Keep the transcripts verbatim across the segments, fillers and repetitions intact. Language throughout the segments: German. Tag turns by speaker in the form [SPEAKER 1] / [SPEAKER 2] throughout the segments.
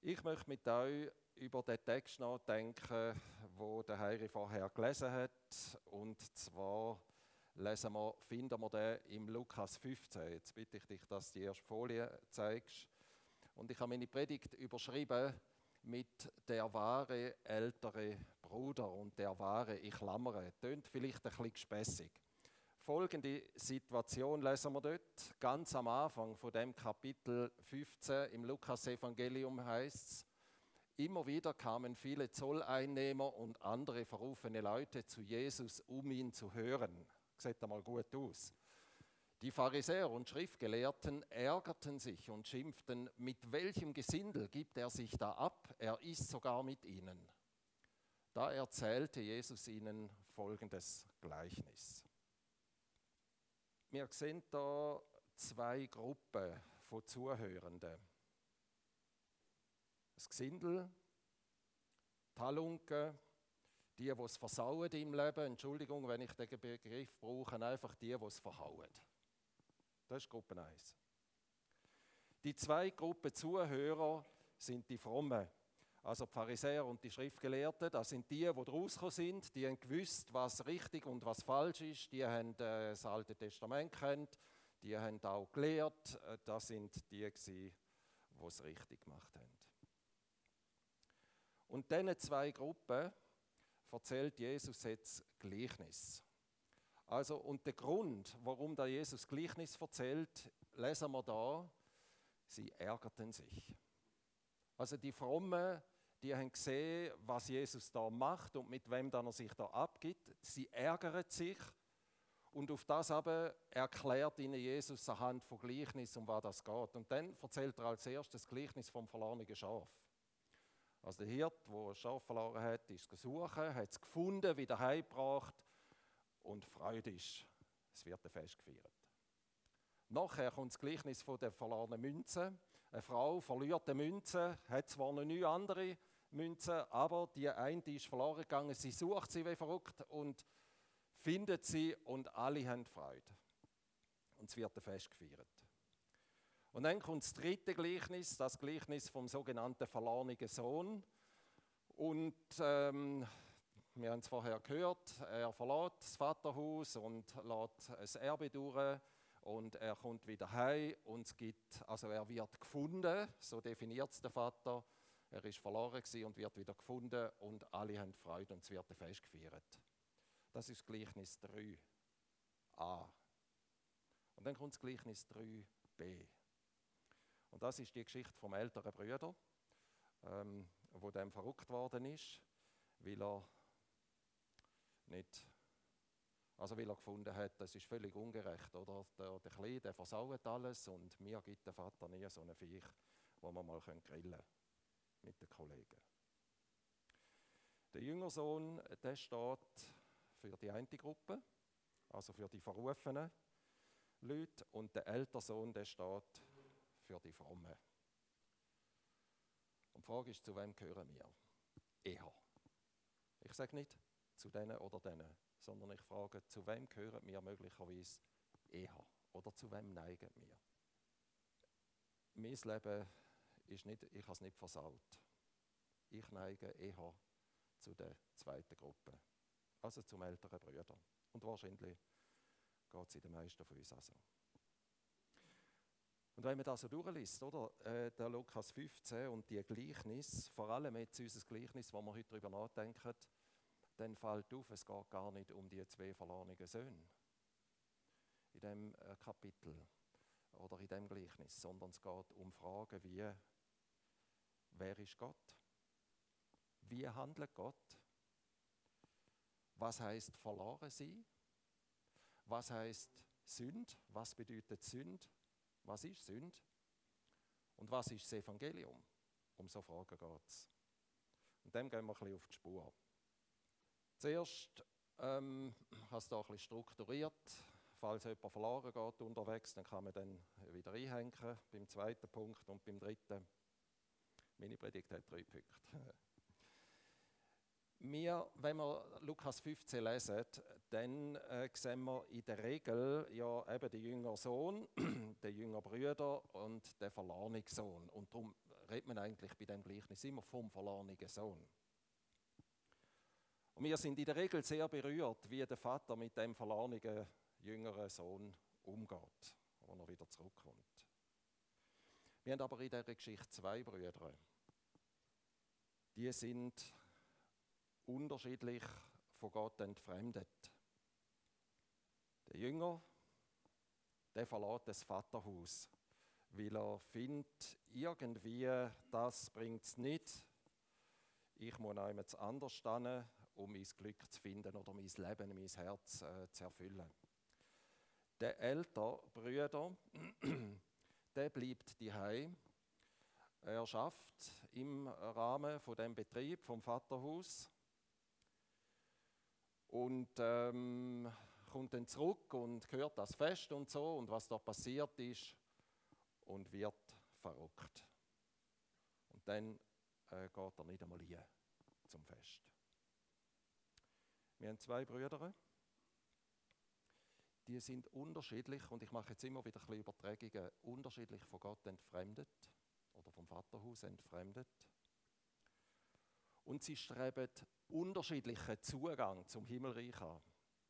[SPEAKER 1] Ich möchte mit euch über den Text nachdenken, wo der Heiri vorher gelesen hat. Und zwar lesen wir, finden wir den im Lukas fünfzehn. Jetzt bitte ich dich, dass du die erste Folie zeigst. Und ich habe meine Predigt überschrieben mit «Der wahre ältere Bruder» und «Der wahre», ich klammere. Tönt vielleicht ein bisschen gespässig. Folgende Situation lesen wir dort. Ganz am Anfang von dem Kapitel fünfzehn im Lukas-Evangelium heißt es: Immer wieder kamen viele Zolleinnehmer und andere verrufene Leute zu Jesus, um ihn zu hören. Sieht einmal gut aus. Die Pharisäer und Schriftgelehrten ärgerten sich und schimpften: Mit welchem Gesindel gibt er sich da ab? Er isst sogar mit ihnen. Da erzählte Jesus ihnen folgendes Gleichnis. Wir sehen hier zwei Gruppen von Zuhörenden. Das Gesindel, die Halunken, die, die es versauen im Leben. Entschuldigung, wenn ich den Begriff brauche, einfach die, die es verhauen. Das ist Gruppe eins. Die zwei Gruppen Zuhörer sind die Frommen. Also die Pharisäer und die Schriftgelehrten, das sind die, die rausgekommen sind, die haben gewusst, was richtig und was falsch ist, die haben äh, das Alte Testament kennt, die haben auch gelehrt, das sind die, die es richtig gemacht haben. Und diesen zwei Gruppen erzählt Jesus jetzt Gleichnis. Also, und der Grund, warum da Jesus Gleichnis erzählt, lesen wir da: Sie ärgerten sich. Also die Frommen, die haben gesehen, was Jesus da macht und mit wem dann er sich da abgibt. Sie ärgern sich und auf das aber erklärt ihnen Jesus anhand von Gleichnis, um was das geht. Und dann erzählt er als erstes das Gleichnis vom verlorenen Schaf. Also der Hirt, der ein Schaf verloren hat, ist gesucht, hat es gefunden, wieder heimgebracht und Freude ist. Es wird ein Fest gefeiert. Nachher kommt das Gleichnis von der verlorenen Münze. Eine Frau verliert eine Münze, hat zwar noch nie andere Münzen, aber die eine die ist verloren gegangen. Sie sucht sie wie verrückt und findet sie und alle haben Freude. Und es wird ein Fest gefeiert. Und dann kommt das dritte Gleichnis, das Gleichnis vom sogenannten verlorenen Sohn. Und ähm, wir haben es vorher gehört, er verlässt das Vaterhaus und lässt ein Erbe durch. Und er kommt wieder heim und es gibt, also er wird gefunden, so definiert es der Vater. Er ist verloren gewesen und wird wieder gefunden und alle haben Freude und es wird ein Fest gefeiert. Das ist Gleichnis drei a. Und dann kommt das Gleichnis drei b. Und das ist die Geschichte vom älteren Bruder, ähm, wo dem verrückt worden ist, weil er nicht... Also weil er gefunden hat, das ist völlig ungerecht, oder? Der, der Kleine, der versaut alles und mir gibt der Vater nie so einen Viech, wo wir mal grillen können mit den Kollegen. Der jüngere Sohn, der steht für die eine Gruppe, also für die verrufenen Leute, und der ältere Sohn, der steht für die Frommen. Und die Frage ist, zu wem gehören wir? Eher. Ich sage nicht zu denen oder denen, sondern ich frage, zu wem gehören wir möglicherweise eher oder zu wem neigen wir? Mein Leben ist nicht, ich habe es nicht versaut. Ich neige eher zu der zweiten Gruppe, also zum älteren Bruder. Und wahrscheinlich geht es in den meisten von uns auch so. Und wenn man das so durchliest, oder, äh, der Lukas fünfzehn und die Gleichnis, vor allem jetzt unser Gleichnis, wo wir heute darüber nachdenken, dann fällt auf, es geht gar nicht um die zwei verlorenen Söhne in diesem äh, Kapitel oder in diesem Gleichnis, sondern es geht um Fragen wie: Wer ist Gott? Wie handelt Gott? Was heißt verloren sein? Was heißt Sünd? Was bedeutet Sünd? Was ist Sünd? Und was ist das Evangelium? Um so Fragen geht es. Und dem gehen wir ein bisschen auf die Spur. Zuerst ähm, habe ich es da ein bisschen strukturiert. Falls jemand verloren geht unterwegs, dann kann man dann wieder einhängen beim zweiten Punkt und beim dritten. Meine Predigt hat drei Punkte. Wir, wenn wir Lukas fünfzehn lesen, dann äh, sehen wir in der Regel ja eben den jüngeren Sohn, den jüngeren Bruder und den verlorenen Sohn. Und darum redet man eigentlich bei dem Gleichnis immer vom verlorenen Sohn. Und wir sind in der Regel sehr berührt, wie der Vater mit dem verlorenen jüngeren Sohn umgeht, wenn er wieder zurückkommt. Wir haben aber in dieser Geschichte zwei Brüder. Die sind unterschiedlich von Gott entfremdet. Der Jünger, der verlässt das Vaterhaus, weil er findet, irgendwie, das bringt es nicht. Ich muss noch jemand anders stehen, um mein Glück zu finden oder mein Leben, mein Herz äh, zu erfüllen. Der ältere Bruder, der bleibt daheim. Er schafft im Rahmen von dem Betrieb vom Vaterhaus und ähm, kommt dann zurück und hört das Fest und so und was da passiert ist und wird verrückt. Und dann äh, geht er nicht einmal hin zum Fest. Wir haben zwei Brüder, die sind unterschiedlich, und ich mache jetzt immer wieder ein bisschen Übertragungen, unterschiedlich von Gott entfremdet oder vom Vaterhaus entfremdet. Und sie streben unterschiedlichen Zugang zum Himmelreich an,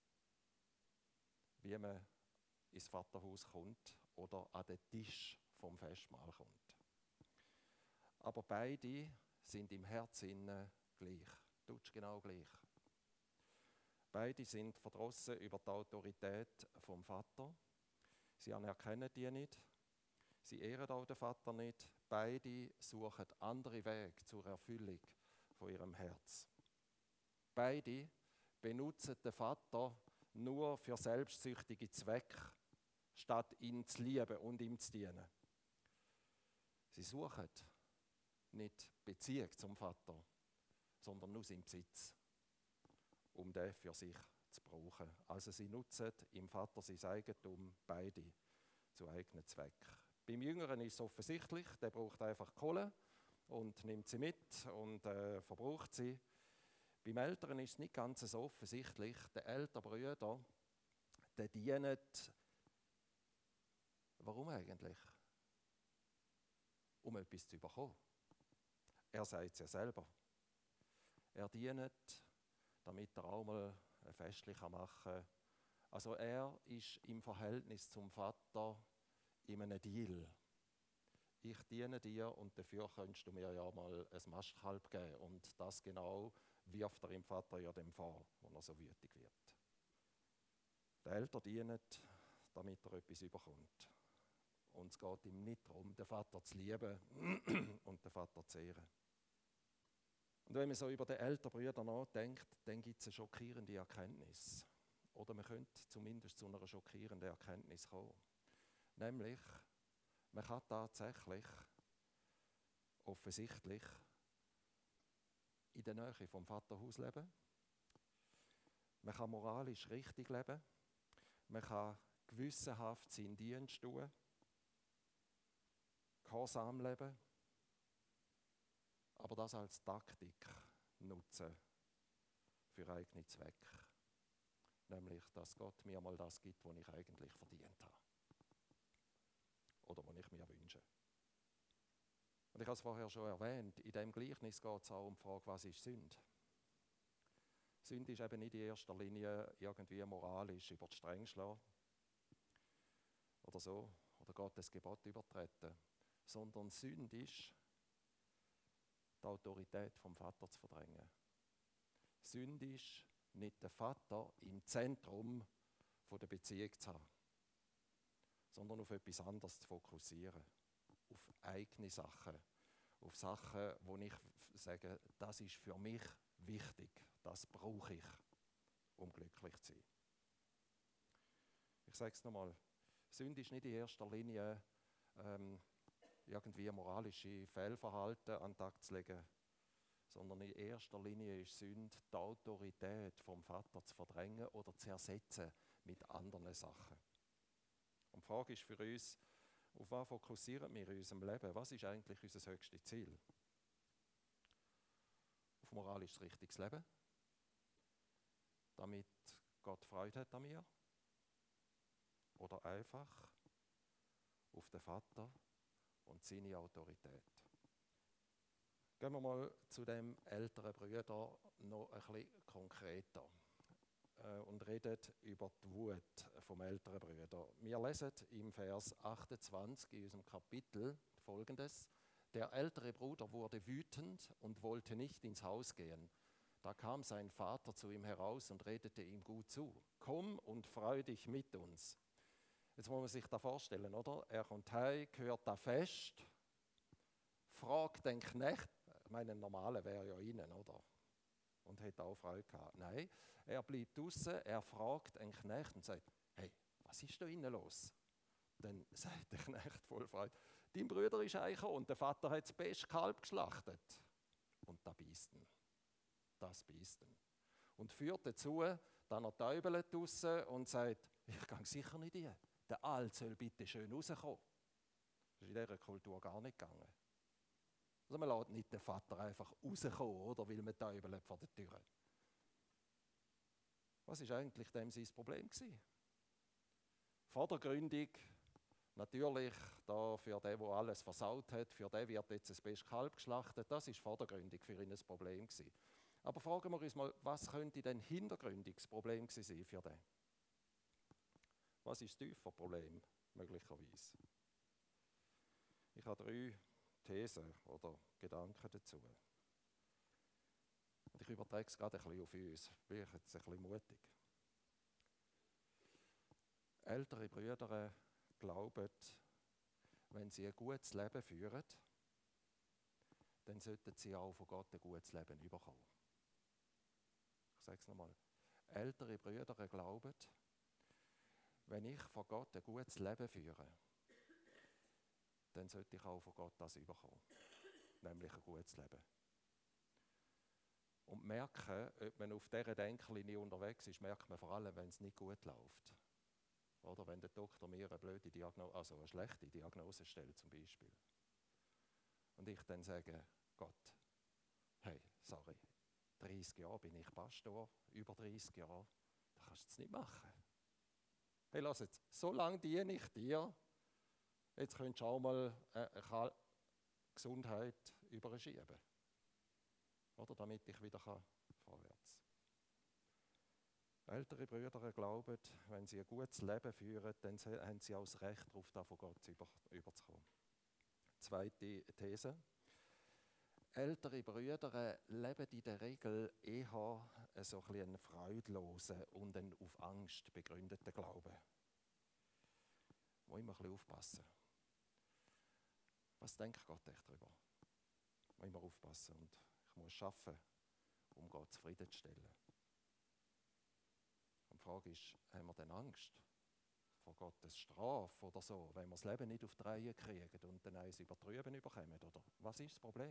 [SPEAKER 1] wie man ins Vaterhaus kommt oder an den Tisch vom Festmahl kommt. Aber beide sind im Herzen gleich, tutsch genau gleich. Beide sind verdrossen über die Autorität vom Vater. Sie anerkennen die nicht. Sie ehren auch den Vater nicht. Beide suchen andere Wege zur Erfüllung von ihrem Herz. Beide benutzen den Vater nur für selbstsüchtige Zwecke, statt ihn zu lieben und ihm zu dienen. Sie suchen nicht Beziehung zum Vater, sondern nur seinen Besitz, um den für sich zu brauchen. Also sie nutzen im Vater sein Eigentum, beide zu eigenen Zwecken. Beim Jüngeren ist es offensichtlich, der braucht einfach Kohle und nimmt sie mit und äh, verbraucht sie. Beim Älteren ist es nicht ganz so offensichtlich. Der ältere Bruder, der dient, warum eigentlich? Um etwas zu bekommen. Er sagt es ja selber. Er dient, damit er auch mal ein Festchen machen kann. Also er ist im Verhältnis zum Vater in einem Deal. Ich diene dir und dafür könntest du mir ja mal ein Mastkalb geben. Und das genau wirft er im Vater ja dem vor, wenn er so wütig wird. Der Älter dient, damit er etwas überkommt. Und es geht ihm nicht darum, den Vater zu lieben und den Vater zu ehren. Und wenn man so über den älteren Bruder nachdenkt, dann gibt es eine schockierende Erkenntnis. Oder man könnte zumindest zu einer schockierenden Erkenntnis kommen. Nämlich, man kann tatsächlich, offensichtlich, in der Nähe vom Vaterhaus leben. Man kann moralisch richtig leben. Man kann gewissenhaft seinen Dienst tun. Gehorsam leben. Aber das als Taktik nutzen für eigene Zwecke. Nämlich, dass Gott mir mal das gibt, was ich eigentlich verdient habe. Oder was ich mir wünsche. Und ich habe es vorher schon erwähnt, in diesem Gleichnis geht es auch um die Frage, was ist Sünde? Sünde ist eben nicht in erster Linie irgendwie moralisch über die Stränge schlagen oder so, oder Gottes Gebot übertreten, sondern Sünde ist, die Autorität vom Vater zu verdrängen. Sünde ist, nicht den Vater im Zentrum der Beziehung zu haben, sondern auf etwas anderes zu fokussieren. Auf eigene Sachen. Auf Sachen, wo ich sage, das ist für mich wichtig. Das brauche ich, um glücklich zu sein. Ich sage es nochmal. Sünde ist nicht in erster Linie ähm, irgendwie moralische Fehlverhalten an den Tag zu legen, sondern in erster Linie ist Sünde, die Autorität vom Vater zu verdrängen oder zu ersetzen mit anderen Sachen. Und die Frage ist für uns, auf was fokussieren wir in unserem Leben? Was ist eigentlich unser höchstes Ziel? Auf moralisch richtiges Leben? Damit Gott Freude hat an mir? Oder einfach auf den Vater und seine Autorität? Gehen wir mal zu dem älteren Bruder noch ein bisschen konkreter äh, und reden über die Wut vom älteren Bruder. Wir lesen im Vers achtundzwanzig in unserem Kapitel Folgendes: Der ältere Bruder wurde wütend und wollte nicht ins Haus gehen. Da kam sein Vater zu ihm heraus und redete ihm gut zu. Komm und freu dich mit uns. Jetzt muss man sich da vorstellen, oder? Er kommt heim, hört da Fest, fragt den Knecht, ich meine, ein Normaler wäre ja innen, oder? Und hätte auch Freude gehabt. Nein, er bleibt draußen, er fragt einen Knecht und sagt: Hey, was ist da innen los? Dann sagt der Knecht voll Freude: Dein Bruder ist eingekommen und der Vater hat das beste Kalb geschlachtet. Und da beißt ihn. Das beißt ihn. Und führt dazu, dass er täubelt draussen und sagt: Ich gehe sicher nicht rein. Der Alt soll bitte schön rauskommen. Das ist in dieser Kultur gar nicht gegangen. Also man lässt nicht den Vater einfach rauskommen, oder, weil man täubelt vor der Tür. Was war eigentlich dem sein Problem gewesen? Vordergründig, natürlich, da für den, der alles versaut hat, für den wird jetzt das beste Kalb geschlachtet, das war vordergründig für ihn ein Problem gewesen. Aber fragen wir uns mal, was könnte denn hintergründig das Problem gewesen sein für den? Was ist das tiefe Problem, möglicherweise? Ich habe drei Thesen oder Gedanken dazu. Und ich übertrage es gerade ein bisschen auf uns. Bin ich jetzt ein bisschen mutig. Ältere Brüder glauben, wenn sie ein gutes Leben führen, dann sollten sie auch von Gott ein gutes Leben bekommen. Ich sage es nochmal. Ältere Brüder glauben, wenn ich von Gott ein gutes Leben führe, dann sollte ich auch von Gott das bekommen. Nämlich ein gutes Leben. Und merken, ob man auf dieser Denklinie unterwegs ist, merkt man vor allem, wenn es nicht gut läuft. Oder wenn der Doktor mir eine blöde Diagnose, also eine schlechte Diagnose stellt zum Beispiel. Und ich dann sage: Gott, hey, sorry, dreißig Jahre bin ich Pastor, über dreißig Jahre, da kannst du es nicht machen. Hey, lass jetzt, so lange diene ich dir, jetzt könntest du auch mal eine Gesundheit überschieben. Oder damit ich wieder kann, vorwärts. Ältere Brüder glauben, wenn sie ein gutes Leben führen, dann haben sie auch das Recht darauf, da von Gott über, überzukommen. Zweite These. Ältere Brüder leben in der Regel eher so ein einen freudlosen und einen auf Angst begründeten Glauben. Muss immer ein bisschen aufpassen. Was denkt Gott echt darüber? Muss immer aufpassen und ich muss arbeiten, um Gott zufriedenzustellen. Und die Frage ist, haben wir denn Angst vor Gottes Strafe oder so, wenn wir das Leben nicht auf die Reihe kriegen und dann eins übertrüben überkommen? Oder was ist das Problem?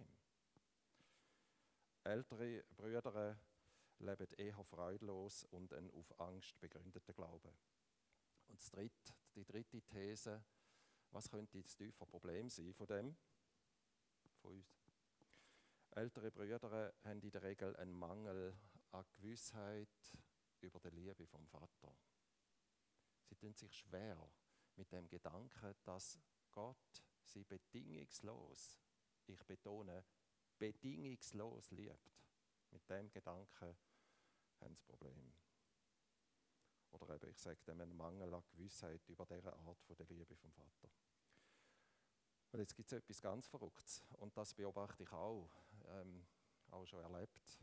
[SPEAKER 1] Ältere Brüder leben eher freudlos und einen auf Angst begründeten Glauben. Und das dritte, die dritte These, was könnte das tiefe Problem sein von dem? Von uns? Ältere Brüder haben in der Regel einen Mangel an Gewissheit über die Liebe vom Vater. Sie tun sich schwer mit dem Gedanken, dass Gott sie bedingungslos, ich betone, bedingungslos liebt. Mit dem Gedanken haben sie Probleme. Oder eben, ich sage dem, einen Mangel an Gewissheit über diese Art von der Liebe vom Vater. Und jetzt gibt es etwas ganz Verrücktes. Und das beobachte ich auch, ähm, auch schon erlebt.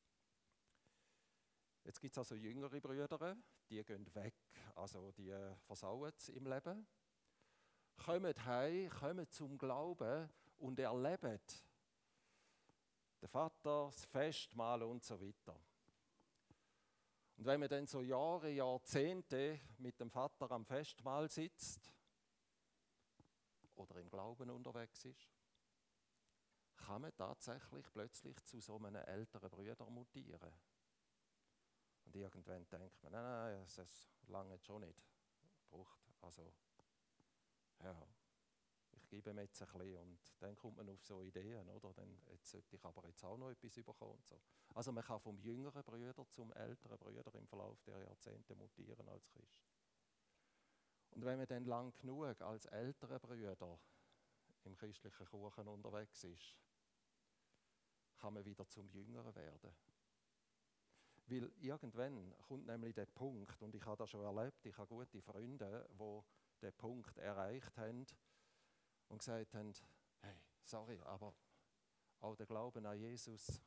[SPEAKER 1] Jetzt gibt es also jüngere Brüder, die gehen weg, also die versauen es im Leben, kommen heim, kommen zum Glauben und erleben den Vater, das Festmahl und so weiter. Und wenn man dann so Jahre, Jahrzehnte mit dem Vater am Festmahl sitzt oder im Glauben unterwegs ist, kann man tatsächlich plötzlich zu so einem älteren Bruder mutieren. Und irgendwann denkt man, nein, nein, es lange schon nicht gebraucht. Also, ja, ich gebe ihm jetzt ein bisschen und dann kommt man auf so Ideen, oder? Dann, jetzt sollte ich aber jetzt auch noch etwas bekommen und so. Also man kann vom jüngeren Bruder zum älteren Bruder im Verlauf der Jahrzehnte mutieren als Christ. Und wenn man dann lang genug als älterer Bruder im christlichen Kuchen unterwegs ist, kann man wieder zum Jüngeren werden. Weil irgendwann kommt nämlich der Punkt, und ich habe das schon erlebt, ich habe gute Freunde, die den Punkt erreicht haben und gesagt haben, hey, sorry, aber auch der Glauben an Jesus,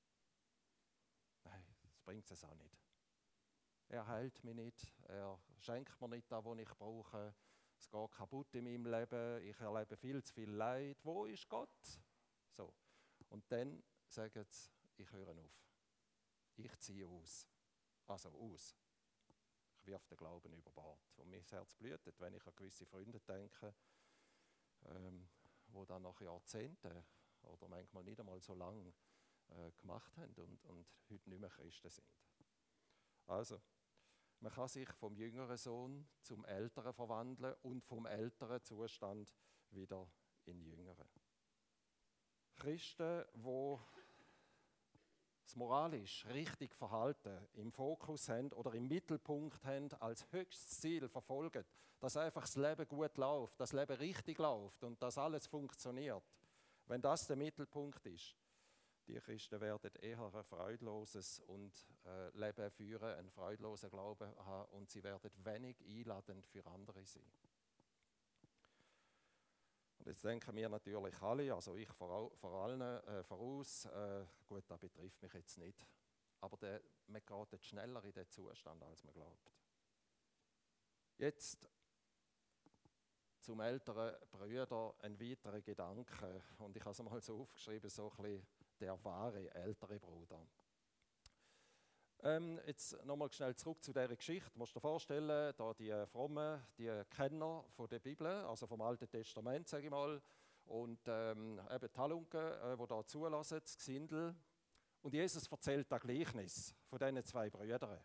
[SPEAKER 1] nein, das bringt es auch nicht. Er heilt mich nicht, er schenkt mir nicht das, was ich brauche, es geht kaputt in meinem Leben, ich erlebe viel zu viel Leid, wo ist Gott? So. Und dann sagen sie, ich höre auf. Ich ziehe aus. Also aus. Ich wirf den Glauben über Bord. Und mein Herz blutet, wenn ich an gewisse Freunde denke, ähm, die dann nach Jahrzehnten oder manchmal nicht einmal so lange äh, gemacht haben und, und heute nicht mehr Christen sind. Also, man kann sich vom jüngeren Sohn zum älteren verwandeln und vom älteren Zustand wieder in jüngeren. Christen, die das moralisch richtig Verhalten im Fokus haben oder im Mittelpunkt haben, als höchstes Ziel verfolgen, dass einfach das Leben gut läuft, das Leben richtig läuft und dass alles funktioniert. Wenn das der Mittelpunkt ist, die Christen werden eher ein freudloses und, äh, Leben führen, einen freudlosen Glauben haben und sie werden wenig einladend für andere sein. Und jetzt denken wir natürlich alle, also ich vor, vor allen äh, voraus, äh, gut, das betrifft mich jetzt nicht, aber der, man gerät schneller in den Zustand, als man glaubt. Jetzt zum älteren Bruder ein weiterer Gedanke, und ich habe es mal so aufgeschrieben, so ein bisschen der wahre ältere Bruder. Ähm, jetzt nochmal schnell zurück zu dieser Geschichte. Du musst dir vorstellen, da die Frommen, die Kenner von der Bibel, also vom Alten Testament, sage ich mal, und ähm, eben die Halunken, äh, die da zulassen, das Gesindel. Und Jesus erzählt das Gleichnis von diesen zwei Brüdern.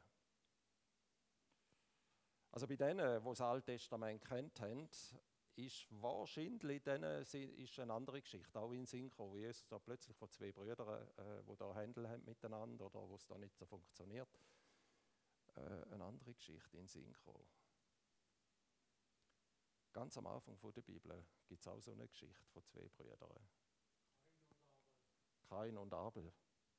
[SPEAKER 1] Also bei denen, die das Alte Testament kennt haben, ist wahrscheinlich denen ist eine andere Geschichte, auch in Synchro, wo Jesus da plötzlich von zwei Brüdern, äh, die da Händel haben miteinander oder wo es da nicht so funktioniert, äh, eine andere Geschichte in Synchro. Ganz am Anfang von der Bibel gibt es auch so eine Geschichte von zwei Brüdern. Kain und Abel.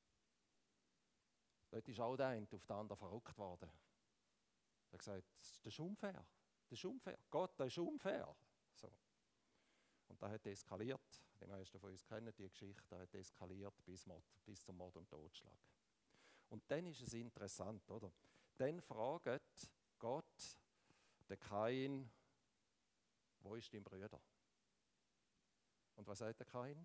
[SPEAKER 1] Dort ist auch der eine auf den anderen verrückt worden. Er hat gesagt, das ist unfair, das ist unfair, Gott, das ist unfair. So. Und da hat eskaliert, die meisten von uns kennen die Geschichte, da hat eskaliert bis, Mord, bis zum Mord und Totschlag. Und dann ist es interessant, oder? Dann fragt Gott den Kain, wo ist dein Bruder? Und was sagt der Kain?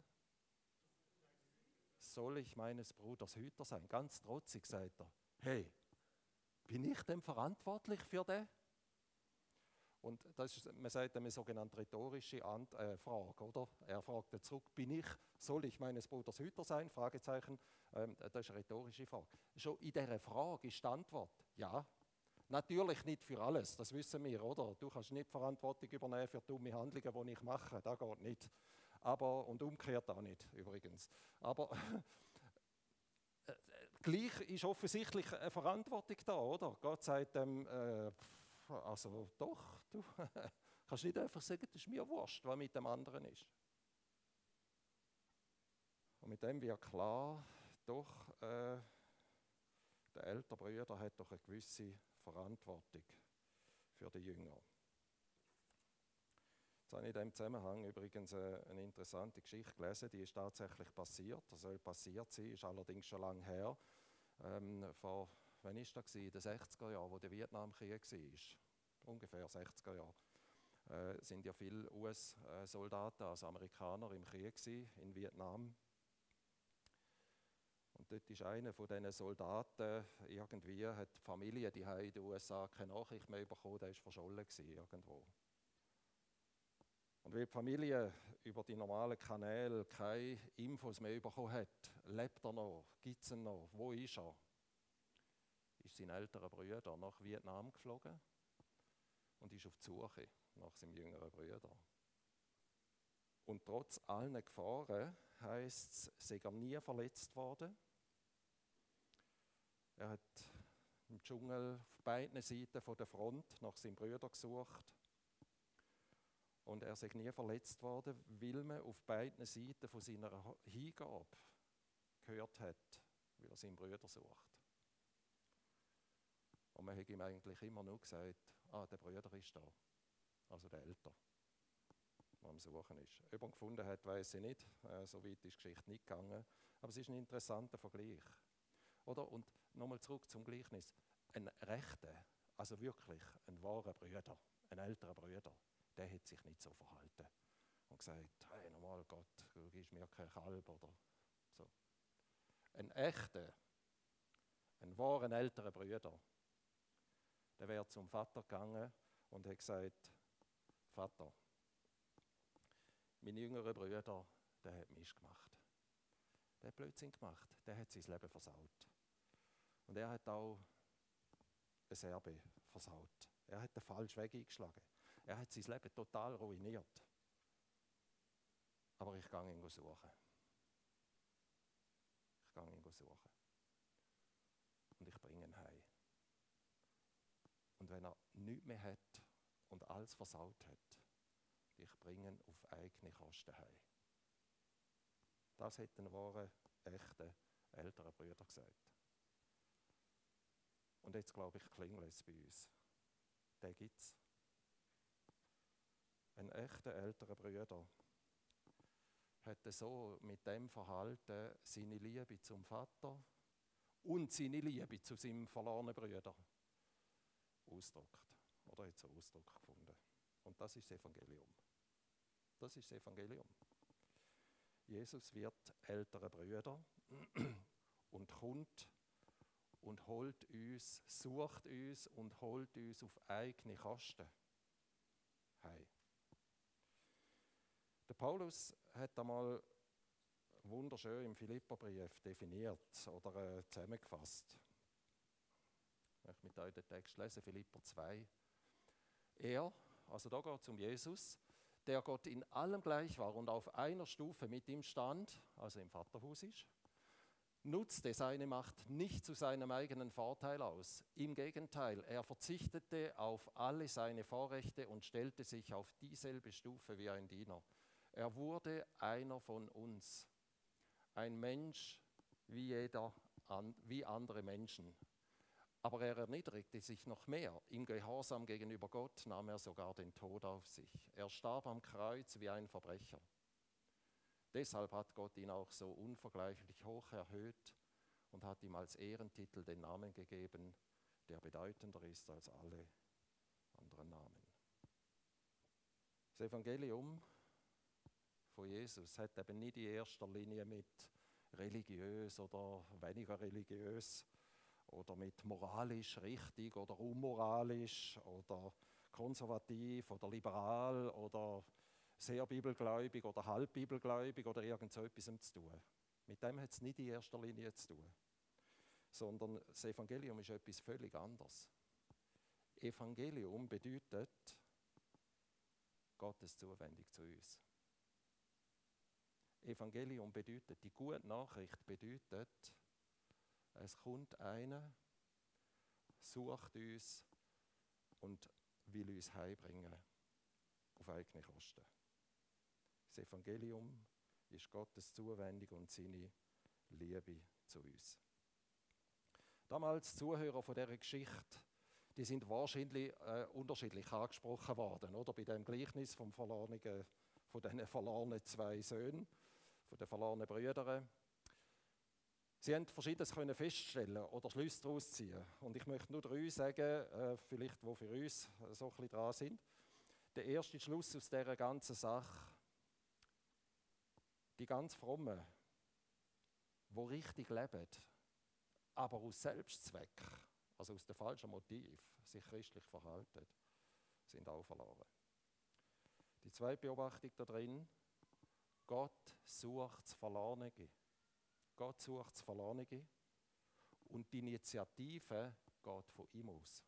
[SPEAKER 1] Soll ich meines Bruders Hüter sein? Ganz trotzig sagt er, hey, bin ich denn verantwortlich für den? Und das ist, man sagt eine sogenannte rhetorische Ant äh, Frage, oder? Er fragte zurück, bin ich, soll ich meines Bruders Hüter sein? Fragezeichen, ähm, das ist eine rhetorische Frage. Schon in dieser Frage ist die Antwort, ja. Natürlich nicht für alles, das wissen wir, oder? Du kannst nicht Verantwortung übernehmen für dumme Handlungen, die ich mache, das geht nicht. Aber, und umgekehrt auch nicht, übrigens. Aber äh, gleich ist offensichtlich eine Verantwortung da, oder? Gott sagt dem, äh, also doch, du kannst nicht einfach sagen, das ist mir wurscht, was mit dem anderen ist. Und mit dem wird klar, doch, äh, der ältere Bruder hat doch eine gewisse Verantwortung für die Jünger. Jetzt habe ich in diesem Zusammenhang übrigens eine interessante Geschichte gelesen, die ist tatsächlich passiert, das soll passiert sein, ist allerdings schon lange her. Ähm, vor, wann war das? In den sechziger Jahren, wo der Vietnamkrieg war. Ungefähr sechziger Jahre. Äh, sind ja viele U S-Soldaten, also Amerikaner, im Krieg gewesen, in Vietnam. Und dort ist einer von diesen Soldaten, irgendwie hat die Familie, die in den U S A keine Nachricht mehr bekommen, der war verschollen gewesen, irgendwo. Und weil die Familie über die normalen Kanäle keine Infos mehr bekommen hat, lebt er noch, gibt es ihn noch, wo ist er? Ist sein älterer Bruder nach Vietnam geflogen und ist auf die Suche nach seinem jüngeren Bruder. Und trotz allen Gefahren heisst es, sei er nie verletzt worden. Er hat im Dschungel auf beiden Seiten von der Front nach seinem Bruder gesucht. Und er sei nie verletzt worden, weil man auf beiden Seiten von seiner Hingabe gehört hat, weil er seinen Bruder sucht. Und man hat ihm eigentlich immer nur gesagt, ah, der Bruder ist da, also der Ältere, der am Suchen ist. Ob er ihn gefunden hat, weiß ich nicht, äh, so weit ist die Geschichte nicht gegangen, aber es ist ein interessanter Vergleich. Oder? Und nochmal zurück zum Gleichnis. Ein rechter, also wirklich ein wahrer Bruder, ein älterer Bruder, der hat sich nicht so verhalten und gesagt, hey, normal Gott, du gibst mir kein Kalb oder so. Ein echter, ein wahrer älterer Bruder, der wäre zum Vater gegangen und hat gesagt, Vater, mein jüngerer Bruder, der hat Mist gemacht. Der hat Blödsinn gemacht, der hat sein Leben versaut. Und er hat auch ein Erbe versaut. Er hat den falschen Weg eingeschlagen. Er hat sein Leben total ruiniert. Aber ich gehe ihn suchen. Ich gehe ihn suchen. Und ich bringe ihn heim. Und wenn er nichts mehr hat und alles versaut hat, ich bringe ihn auf eigene Kosten heim. Das hat ein wahrer, echter, älterer Bruder gesagt. Und jetzt glaube ich, klingelt es bei uns. Den gibt es. Ein echter, älterer Bruder hat so mit dem Verhalten seine Liebe zum Vater und seine Liebe zu seinem verlorenen Bruder ausgedrückt. Oder hat so Ausdruck gefunden. Und das ist das Evangelium. Das ist das Evangelium. Jesus wird älterer Bruder und kommt und holt uns, sucht uns und holt uns auf eigene Kosten heim. Der Paulus hat einmal wunderschön im Philipperbrief definiert oder äh, zusammengefasst. Ich möchte mit euch den Text lesen, Philipper zwei. Er, also da geht es um Jesus, der Gott in allem gleich war und auf einer Stufe mit ihm stand, also im Vaterhaus ist, nutzte seine Macht nicht zu seinem eigenen Vorteil aus. Im Gegenteil, er verzichtete auf alle seine Vorrechte und stellte sich auf dieselbe Stufe wie ein Diener. Er wurde einer von uns, ein Mensch wie jeder, wie andere Menschen. Aber er erniedrigte sich noch mehr. Im Gehorsam gegenüber Gott nahm er sogar den Tod auf sich. Er starb am Kreuz wie ein Verbrecher. Deshalb hat Gott ihn auch so unvergleichlich hoch erhöht und hat ihm als Ehrentitel den Namen gegeben, der bedeutender ist als alle anderen Namen. Das Evangelium von Jesus hat eben nicht in erster Linie mit religiös oder weniger religiös oder mit moralisch richtig oder unmoralisch oder konservativ oder liberal oder sehr bibelgläubig oder halb bibelgläubig oder irgend so etwas zu tun. Mit dem hat es nicht in erster Linie zu tun. Sondern das Evangelium ist etwas völlig anderes. Evangelium bedeutet Gottes Zuwendung zu uns. Evangelium bedeutet, die gute Nachricht bedeutet, es kommt einer, sucht uns und will uns heimbringen auf eigene Kosten. Das Evangelium ist Gottes Zuwendung und seine Liebe zu uns. Damals Zuhörer von dieser Geschichte, die sind wahrscheinlich äh, unterschiedlich angesprochen worden, oder? Bei dem Gleichnis vom verlorenen, von diesen verlorenen zwei Söhnen, von den verlorenen Brüdern. Sie haben Verschiedenes können feststellen oder Schlüsse daraus ziehen. Und ich möchte nur drei sagen, äh, vielleicht die für uns so ein bisschen dran sind. Der erste Schluss aus dieser ganzen Sache: Die ganz Frommen, die richtig leben, aber aus Selbstzweck, also aus dem falschen Motiv, sich christlich verhalten, sind auch verloren. Die zweite Beobachtung da drin: Gott sucht das Verlorene. Gott sucht das Verlorene und die Initiative geht von ihm aus.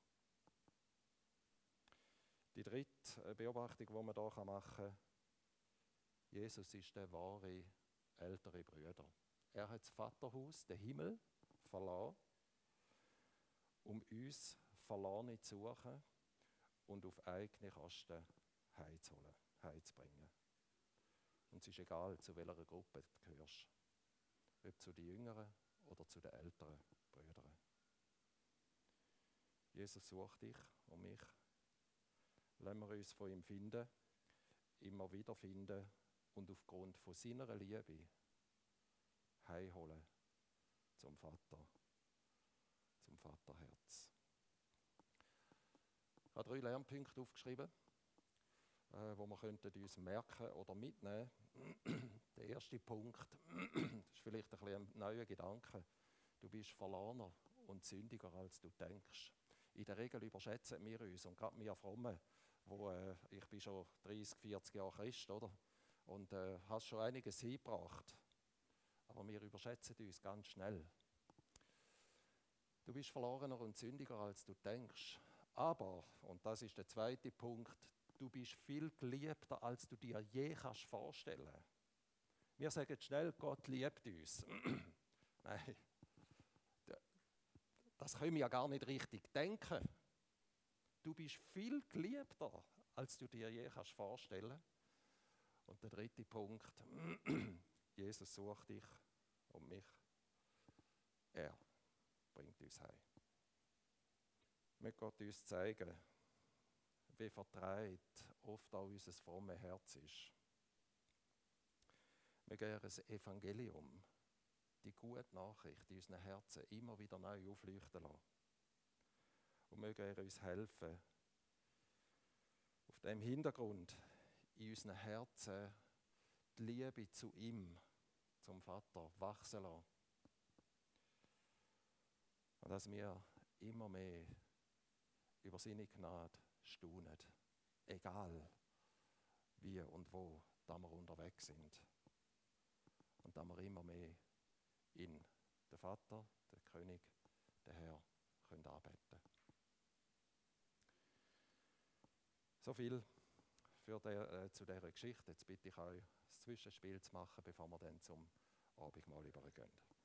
[SPEAKER 1] Die dritte Beobachtung, die man hier machen kann: Jesus ist der wahre ältere Bruder. Er hat das Vaterhaus, den Himmel, verlassen, um uns Verlorene zu suchen und auf eigene Kosten heimzuholen, heimzubringen. Und es ist egal, zu welcher Gruppe du gehörst. Ob zu den Jüngeren oder zu den älteren Brüdern. Jesus sucht dich und mich. Lassen wir uns von ihm finden, immer wieder finden und aufgrund von seiner Liebe heimholen zum Vater, zum Vaterherz. Ich habe drei Lernpunkte aufgeschrieben, äh, wo wir könnten uns merken oder mitnehmen. Der erste Punkt, das ist vielleicht ein, bisschen ein neuer Gedanke. Du bist verlorener und sündiger, als du denkst. In der Regel überschätzen wir uns, und gerade wir Frommen, wo, äh, ich bin schon dreißig, vierzig Jahre Christ, oder? Und äh, hast schon einiges hingebracht. Aber wir überschätzen uns ganz schnell. Du bist verlorener und sündiger, als du denkst. Aber, und das ist der zweite Punkt, du bist viel geliebter, als du dir je kannst vorstellen. Wir sagen schnell, Gott liebt uns. Nein, das können wir ja gar nicht richtig denken. Du bist viel geliebter, als du dir je kannst vorstellen. Und der dritte Punkt, Jesus sucht dich und mich. Er bringt uns heim. Möge Gott uns zeigen, wie verdreht oft auch unser frommes Herz ist. Möge er das Evangelium, die gute Nachricht in unseren Herzen immer wieder neu aufleuchten lassen. Und möge er uns helfen, auf dem Hintergrund in unseren Herzen die Liebe zu ihm, zum Vater, wachsen lassen. Und dass wir immer mehr über seine Gnade staunen, egal wie und wo da wir unterwegs sind. Und dass wir immer mehr in den Vater, den König, den Herr können anbeten. So viel für der, äh, zu dieser Geschichte. Jetzt bitte ich euch, das Zwischenspiel zu machen, bevor wir dann zum Abendmahl übergehen.